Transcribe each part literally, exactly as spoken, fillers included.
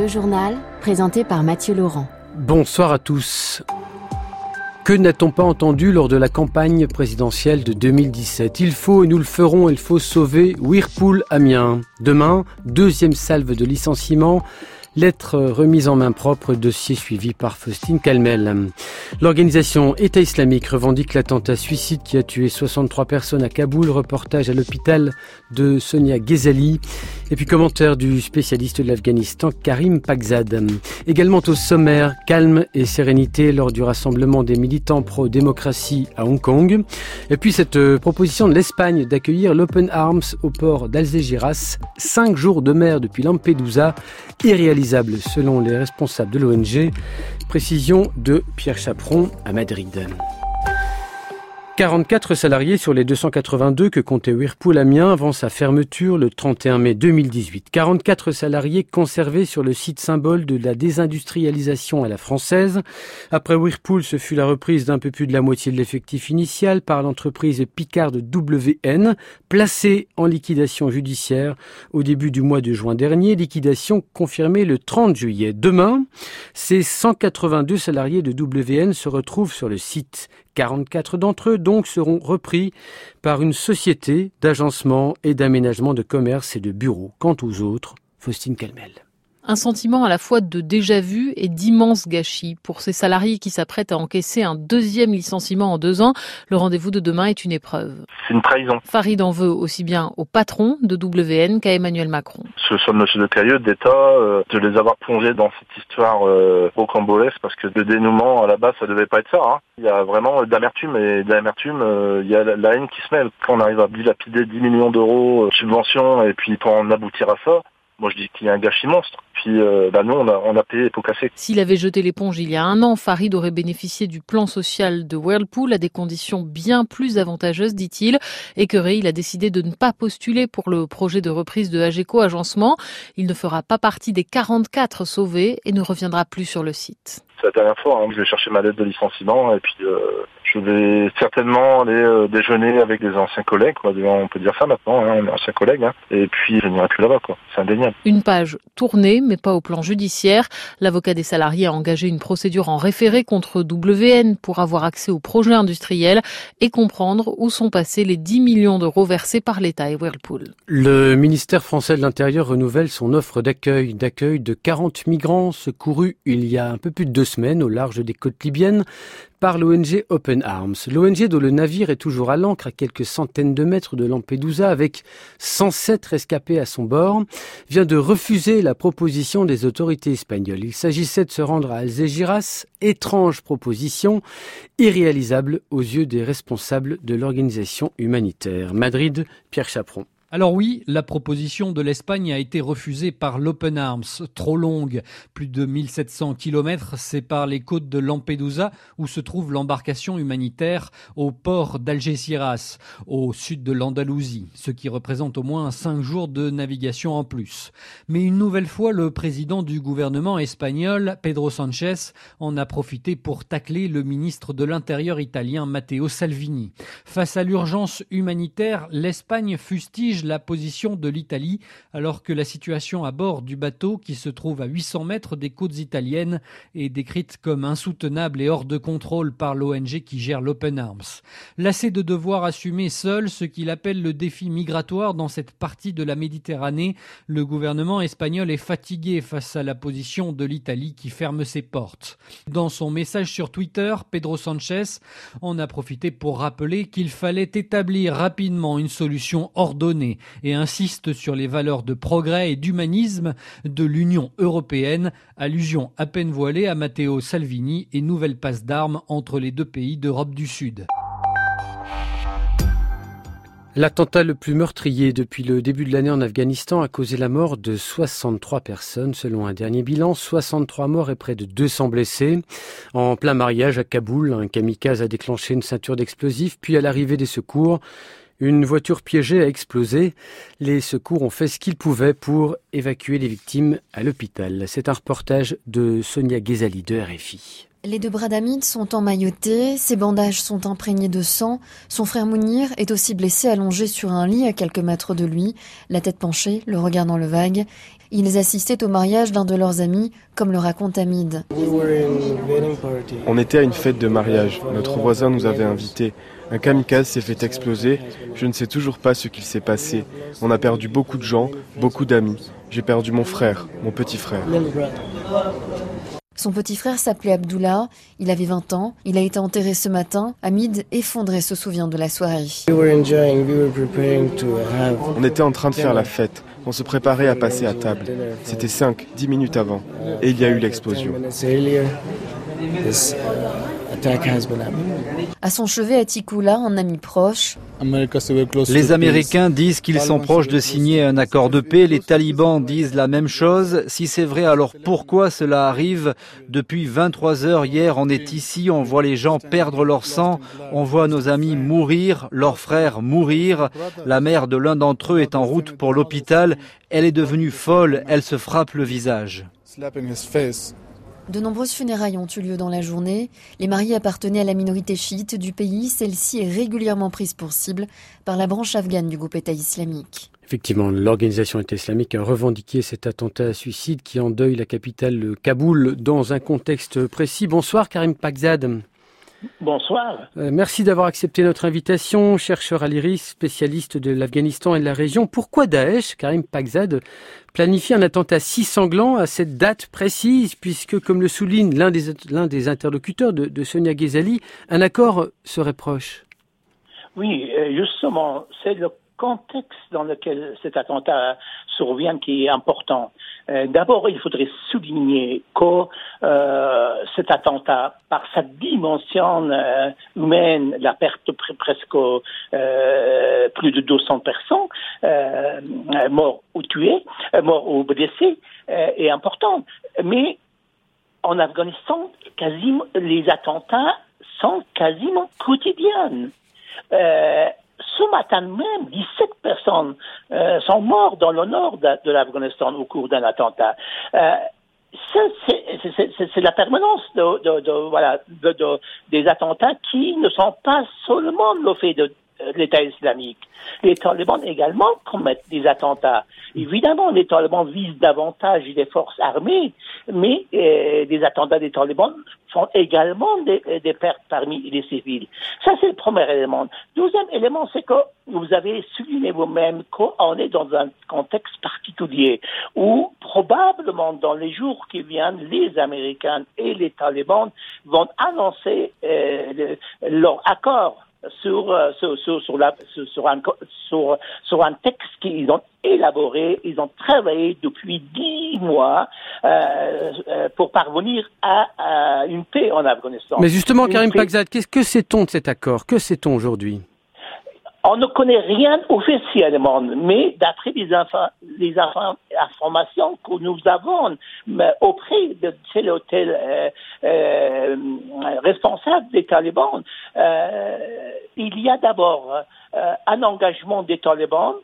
Le journal, présenté par Mathieu Laurent. Bonsoir à tous. Que n'a-t-on pas entendu lors de la campagne présidentielle de deux mille dix-sept ? Il faut, et nous le ferons, il faut sauver Whirlpool Amiens. Demain, deuxième salve de licenciement. Lettre remise en main propre, dossier suivi par Faustine Calmel. L'organisation État islamique revendique l'attentat suicide qui a tué soixante-trois personnes à Kaboul. Reportage à l'hôpital de Sonia Ghezali. Et puis commentaire du spécialiste de l'Afghanistan Karim Pakzad. Également au sommaire, calme et sérénité lors du rassemblement des militants pro-démocratie à Hong Kong. Et puis cette proposition de l'Espagne d'accueillir l'Open Arms au port d'Algésiras. Cinq jours de mer depuis Lampedusa, irréalisable selon les responsables de l'O N G. Précision de Pierre Chaperon à Madrid. quarante-quatre salariés sur les deux cent quatre-vingt-deux que comptait Whirlpool Amiens avant sa fermeture le trente et un mai deux mille dix-huit. quarante-quatre salariés conservés sur le site symbole de la désindustrialisation à la française. Après Whirlpool, ce fut la reprise d'un peu plus de la moitié de l'effectif initial par l'entreprise Picard W N, placée en liquidation judiciaire au début du mois de juin dernier. Liquidation confirmée le trente juillet. Demain, ces cent quatre-vingt-deux salariés de W N se retrouvent sur le site. quarante-quatre d'entre eux donc seront repris par une société d'agencement et d'aménagement de commerce et de bureaux. Quant aux autres, Faustine Calmel. Un sentiment à la fois de déjà-vu et d'immense gâchis. Pour ces salariés qui s'apprêtent à encaisser un deuxième licenciement en deux ans, le rendez-vous de demain est une épreuve. C'est une trahison. Farid en veut aussi bien au patron de W N qu'à Emmanuel Macron. Ce sont M. Le Cailleux d'État euh, de les avoir plongés dans cette histoire euh, rocambolesque parce que le dénouement à la base ça devait pas être ça. Hein. Il y a vraiment de l'amertume et de l'amertume, euh, il y a la haine qui se mêle. Quand on arrive à dilapider dix millions d'euros de subventions et puis pour en aboutir à ça, moi je dis qu'il y a un gâchis monstre. Puis euh, bah nous on a, on a payé les pots cassés. S'il avait jeté l'éponge il y a un an, Farid aurait bénéficié du plan social de Whirlpool à des conditions bien plus avantageuses, dit-il. Écœuré, il a décidé de ne pas postuler pour le projet de reprise de Ageco Agencement. Il ne fera pas partie des quarante-quatre sauvés et ne reviendra plus sur le site. C'est la dernière fois, hein, je vais chercher ma lettre de licenciement et puis euh, je vais certainement aller euh, déjeuner avec des anciens collègues, quoi. On peut dire ça maintenant, hein, on est anciens collègues, hein, et puis je n'irai plus là-bas, quoi. C'est indéniable. Une page tournée, mais pas au plan judiciaire. L'avocat des salariés a engagé une procédure en référé contre W N pour avoir accès au projet industriel et comprendre où sont passés les dix millions d'euros versés par l'État et Whirlpool. Le ministère français de l'Intérieur renouvelle son offre d'accueil, d'accueil de quarante migrants secourus il y a un peu plus de deux semaines au large des côtes libyennes par l'O N G Open Arms. L'O N G dont le navire est toujours à l'ancre à quelques centaines de mètres de Lampedusa avec cent sept rescapés à son bord, vient de refuser la proposition des autorités espagnoles. Il s'agissait de se rendre à Algésiras, étrange proposition, irréalisable aux yeux des responsables de l'organisation humanitaire. Madrid, Pierre Chaperon. Alors oui, la proposition de l'Espagne a été refusée par l'Open Arms. Trop longue, plus de mille sept cents kilomètres séparent les côtes de Lampedusa où se trouve l'embarcation humanitaire au port d'Algésiras, au sud de l'Andalousie, ce qui représente au moins cinq jours de navigation en plus. Mais une nouvelle fois, le président du gouvernement espagnol, Pedro Sánchez, en a profité pour tacler le ministre de l'Intérieur italien, Matteo Salvini. Face à l'urgence humanitaire, l'Espagne fustige la position de l'Italie alors que la situation à bord du bateau qui se trouve à huit cents mètres des côtes italiennes est décrite comme insoutenable et hors de contrôle par l'O N G qui gère l'Open Arms. Lassé de devoir assumer seul ce qu'il appelle le défi migratoire dans cette partie de la Méditerranée, le gouvernement espagnol est fatigué face à la position de l'Italie qui ferme ses portes. Dans son message sur Twitter, Pedro Sánchez en a profité pour rappeler qu'il fallait établir rapidement une solution ordonnée et insiste sur les valeurs de progrès et d'humanisme de l'Union européenne, allusion à peine voilée à Matteo Salvini et nouvelle passe d'armes entre les deux pays d'Europe du Sud. L'attentat le plus meurtrier depuis le début de l'année en Afghanistan a causé la mort de soixante-trois personnes. Selon un dernier bilan, soixante-trois morts et près de deux cents blessés. En plein mariage à Kaboul, un kamikaze a déclenché une ceinture d'explosifs, puis à l'arrivée des secours, une voiture piégée a explosé. Les secours ont fait ce qu'ils pouvaient pour évacuer les victimes à l'hôpital. C'est un reportage de Sonia Ghezali de R F I. Les deux bras d'Hamid sont emmaillotés, ses bandages sont imprégnés de sang. Son frère Mounir est aussi blessé, allongé sur un lit à quelques mètres de lui, la tête penchée, le regard dans le vague. Ils assistaient au mariage d'un de leurs amis, comme le raconte Hamid. On était à une fête de mariage. Notre voisin nous avait invités. Un kamikaze s'est fait exploser. Je ne sais toujours pas ce qu'il s'est passé. On a perdu beaucoup de gens, beaucoup d'amis. J'ai perdu mon frère, mon petit frère. Son petit frère s'appelait Abdullah, il avait vingt ans, il a été enterré ce matin. Hamid, effondré, se souvient de la soirée. On était en train de faire la fête, on se préparait à passer à table. C'était cinq, dix minutes avant, et il y a eu l'explosion. À son chevet, à Tikula, un ami proche. Les Américains disent qu'ils sont proches de signer un accord de paix. Les talibans disent la même chose. Si c'est vrai, alors pourquoi cela arrive? Depuis vingt-trois heures hier, on est ici, on voit les gens perdre leur sang, on voit nos amis mourir, leurs frères mourir. La mère de l'un d'entre eux est en route pour l'hôpital. Elle est devenue folle, elle se frappe le visage. De nombreuses funérailles ont eu lieu dans la journée. Les mariés appartenaient à la minorité chiite du pays. Celle-ci est régulièrement prise pour cible par la branche afghane du groupe État islamique. Effectivement, l'organisation État islamique a revendiqué cet attentat à suicide qui endeuille la capitale, le Kaboul, dans un contexte précis. Bonsoir Karim Pakzad. Bonsoir. Euh, merci d'avoir accepté notre invitation, chercheur à l'I R I S, spécialiste de l'Afghanistan et de la région. Pourquoi Daesh, Karim Pakzad, planifie un attentat si sanglant à cette date précise, puisque, comme le souligne l'un des, l'un des interlocuteurs de, de Sonia Ghezali, un accord serait proche? Oui, justement, c'est le contexte dans lequel cet attentat survient qui est important. Euh, d'abord, il faudrait souligner que euh, cet attentat, par sa dimension euh, humaine, la perte pre- presque euh, plus de deux cents personnes euh, morts ou tués, euh, morts ou blessés, euh, est important. Mais en Afghanistan, quasiment, les attentats sont quasiment quotidiens. Euh, Ce matin même, dix-sept personnes euh, sont mortes dans le nord de, de l'Afghanistan au cours d'un attentat. Euh, ça, c'est, c'est, c'est, c'est la permanence de, de, de, voilà, de, de, des attentats qui ne sont pas seulement le fait de l'État islamique. Les talibans également commettent des attentats. Évidemment, les talibans visent davantage les forces armées, mais euh, les attentats des talibans font également des, des pertes parmi les civils. Ça, c'est le premier élément. Deuxième élément, c'est que vous avez souligné vous-même qu'on est dans un contexte particulier où probablement dans les jours qui viennent, les Américains et les talibans vont annoncer euh, le, leur accord sur sur sur sur, la, sur, sur un sur sur un texte qu'ils ont élaboré, ils ont travaillé depuis dix mois euh, euh, pour parvenir à, à une paix en Afghanistan. Mais justement, une Karim paix... Pakzad, qu'est-ce que sait-on de cet accord? Que sait-on aujourd'hui? On ne connaît rien officiellement, mais d'après les, infa- les infa- informations que nous avons auprès de tel ou tel euh, euh, responsable des talibans, euh, il y a d'abord euh, un engagement des talibans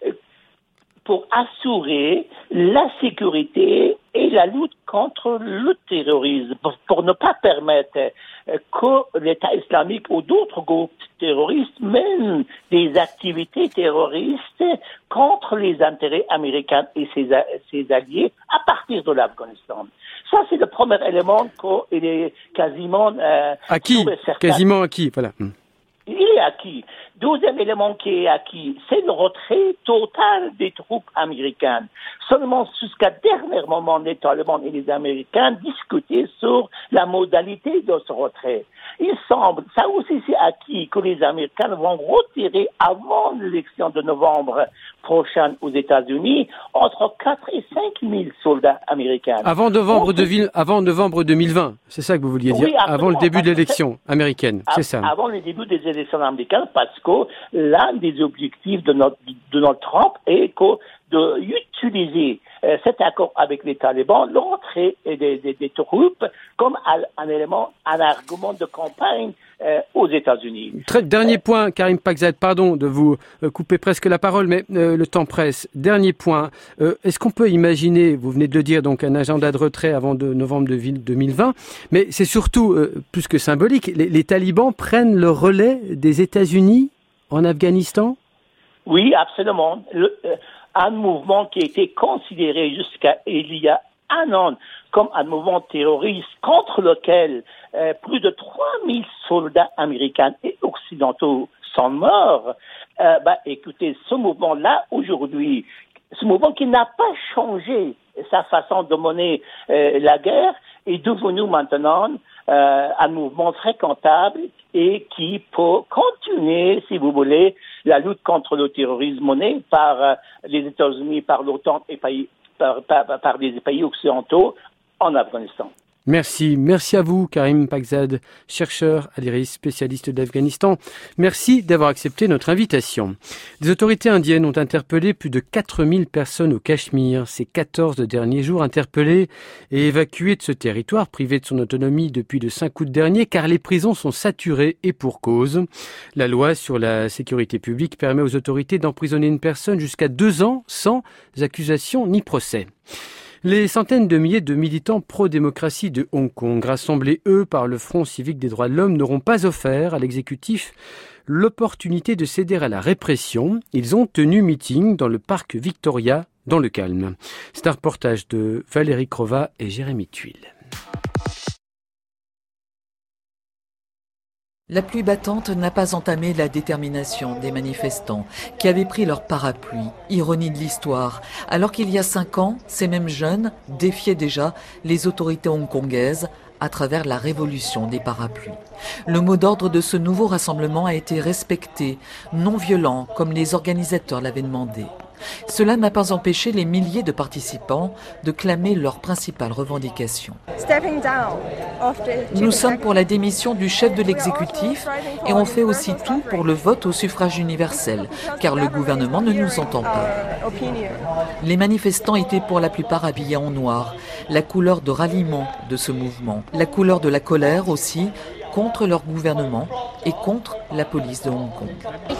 pour assurer la sécurité et la lutte contre le terrorisme, pour, pour ne pas permettre euh, que l'État islamique ou d'autres groupes terroristes mènent des activités terroristes contre les intérêts américains et ses, ses alliés à partir de l'Afghanistan. Ça, c'est le premier élément qu'il est quasiment... Euh, acquis, quasiment acquis, voilà. Il est acquis. Deuxième élément qui est acquis, c'est le retrait total des troupes américaines. Seulement jusqu'à dernier moment, les talibans et les Américains discutaient sur la modalité de ce retrait. Il semble, ça aussi c'est acquis, que les Américains vont retirer avant l'élection de novembre prochaine aux États-Unis entre quatre et cinq mille soldats américains. Avant novembre, de ville, avant novembre deux mille vingt, c'est ça que vous vouliez dire? Oui, avant le début de l'élection américaine, c'est ça? Avant le début des élections américaines, parce que l'un des objectifs de notre, de Donald Trump est que d'utiliser euh, cet accord avec les talibans, l'entrée des, des, des troupes, comme un, un élément, un argument de campagne euh, aux États-Unis. Très dernier point, Karim Pakzad, pardon de vous couper presque la parole, mais euh, le temps presse. Dernier point, euh, est-ce qu'on peut imaginer, vous venez de le dire, donc un agenda de retrait avant de novembre deux mille vingt, mais c'est surtout, euh, plus que symbolique, les, les talibans prennent le relais des États-Unis en Afghanistan ? Oui, absolument. Le, euh, un mouvement qui a été considéré jusqu'à il y a un an comme un mouvement terroriste contre lequel euh, plus de trois mille soldats américains et occidentaux sont morts. Euh, bah, écoutez, ce mouvement-là, aujourd'hui, ce mouvement qui n'a pas changé sa façon de mener euh, la guerre, est devenu maintenant euh, un mouvement fréquentable et qui peut continuer, si vous voulez, la lutte contre le terrorisme menée par euh, les États-Unis, par l'OTAN et pays, par, par, par des pays occidentaux en Afghanistan. Merci, merci à vous Karim Pakzad, chercheur à l'I R I S, spécialiste d'Afghanistan. Merci d'avoir accepté notre invitation. Les autorités indiennes ont interpellé plus de quatre mille personnes au Cachemire ces quatorze derniers jours, interpellées et évacuées de ce territoire privé de son autonomie depuis le cinq août dernier, car les prisons sont saturées et pour cause. La loi sur la sécurité publique permet aux autorités d'emprisonner une personne jusqu'à deux ans sans accusation ni procès. Les centaines de milliers de militants pro-démocratie de Hong Kong, rassemblés eux par le Front civique des droits de l'homme, n'auront pas offert à l'exécutif l'opportunité de céder à la répression. Ils ont tenu meeting dans le parc Victoria, dans le calme. C'est un reportage de Valérie Crova et Jérémy Tuile. La pluie battante n'a pas entamé la détermination des manifestants qui avaient pris leur parapluie. Ironie de l'histoire, alors qu'il y a cinq ans, ces mêmes jeunes défiaient déjà les autorités hongkongaises à travers la révolution des parapluies. Le mot d'ordre de ce nouveau rassemblement a été respecté, non violent comme les organisateurs l'avaient demandé. Cela n'a pas empêché les milliers de participants de clamer leurs principales revendications. Nous sommes pour la démission du chef de l'exécutif et on fait aussi tout pour le vote au suffrage universel, car le gouvernement ne nous entend pas. Les manifestants étaient pour la plupart habillés en noir, la couleur de ralliement de ce mouvement, la couleur de la colère aussi, contre leur gouvernement et contre la police de Hong Kong.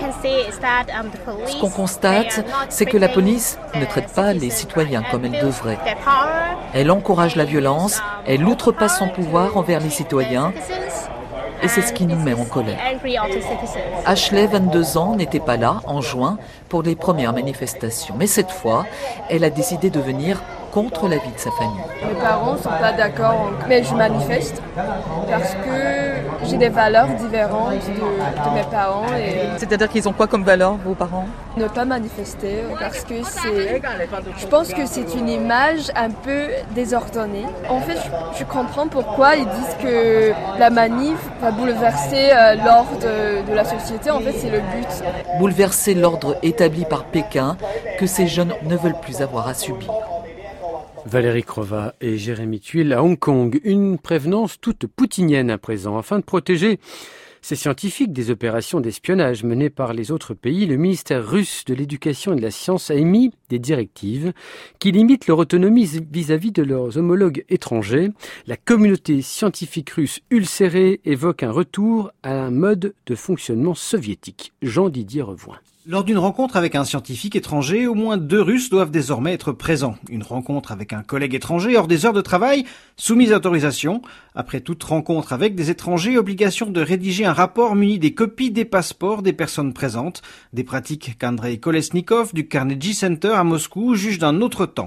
Ce qu'on constate, c'est que la police ne traite pas les citoyens comme elle devrait. Elle encourage la violence, elle outrepasse son pouvoir envers les citoyens, et c'est ce qui nous met en colère. Ashley, vingt-deux ans, n'était pas là en juin pour les premières manifestations, mais cette fois, elle a décidé de venir contre la vie de sa famille. Mes parents ne sont pas d'accord, mais je manifeste parce que j'ai des valeurs différentes de, de mes parents. Et... C'est-à-dire qu'ils ont quoi comme valeur, vos parents ? Ne pas manifester parce que c'est... Je pense que c'est une image un peu désordonnée. En fait, je, je comprends pourquoi ils disent que la manif va bouleverser euh, l'ordre de, de la société. En fait, c'est le but. Bouleverser l'ordre établi par Pékin que ces jeunes ne veulent plus avoir à subir. Valérie Crova et Jérémy Tuile à Hong Kong. Une prévenance toute poutinienne à présent. Afin de protéger ces scientifiques des opérations d'espionnage menées par les autres pays, le ministère russe de l'Éducation et de la Science a émis des directives qui limitent leur autonomie vis-à-vis de leurs homologues étrangers. La communauté scientifique russe ulcérée évoque un retour à un mode de fonctionnement soviétique. Jean-Didier Revoin. Lors d'une rencontre avec un scientifique étranger, au moins deux Russes doivent désormais être présents. Une rencontre avec un collègue étranger hors des heures de travail, soumise à autorisation. Après toute rencontre avec des étrangers, obligation de rédiger un rapport muni des copies des passeports des personnes présentes. Des pratiques qu'Andrei Kolesnikov du Carnegie Center à Moscou juge d'un autre temps.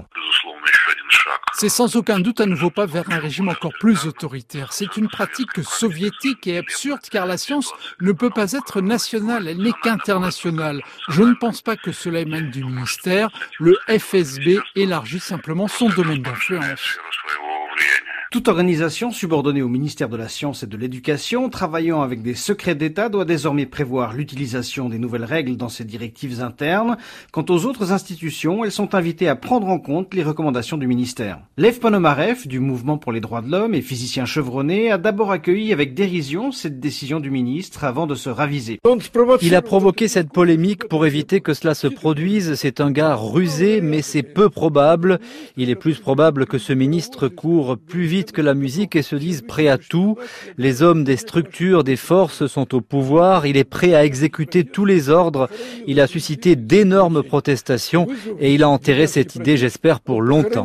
C'est sans aucun doute un nouveau pas vers un régime encore plus autoritaire. C'est une pratique soviétique et absurde car la science ne peut pas être nationale, elle n'est qu'internationale. Je ne pense pas que cela émane du ministère. Le F S B élargit simplement son domaine d'influence. Toute organisation subordonnée au ministère de la Science et de l'Éducation, travaillant avec des secrets d'État, doit désormais prévoir l'utilisation des nouvelles règles dans ses directives internes. Quant aux autres institutions, elles sont invitées à prendre en compte les recommandations du ministère. Lev Ponomarev, du Mouvement pour les droits de l'homme et physicien chevronné, a d'abord accueilli avec dérision cette décision du ministre avant de se raviser. Il a provoqué cette polémique pour éviter que cela se produise. C'est un gars rusé, mais c'est peu probable. Il est plus probable que ce ministre court plus vite vite que la musique et se disent prêts à tout. Les hommes des structures, des forces sont au pouvoir. Il est prêt à exécuter tous les ordres. Il a suscité d'énormes protestations et il a enterré cette idée, j'espère, pour longtemps.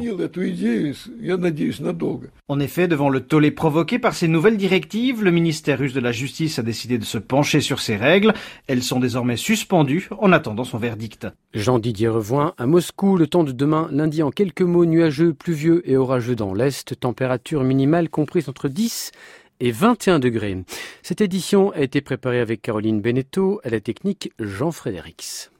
En effet, devant le tollé provoqué par ces nouvelles directives, le ministère russe de la Justice a décidé de se pencher sur ces règles. Elles sont désormais suspendues en attendant son verdict. Jean-Didier Revoin à Moscou. Le temps de demain, lundi, en quelques mots, nuageux, pluvieux et orageux dans l'Est. Température minimale comprise entre dix et vingt et un degrés. Cette édition a été préparée avec Caroline Beneteau, à la technique Jean Frédérix.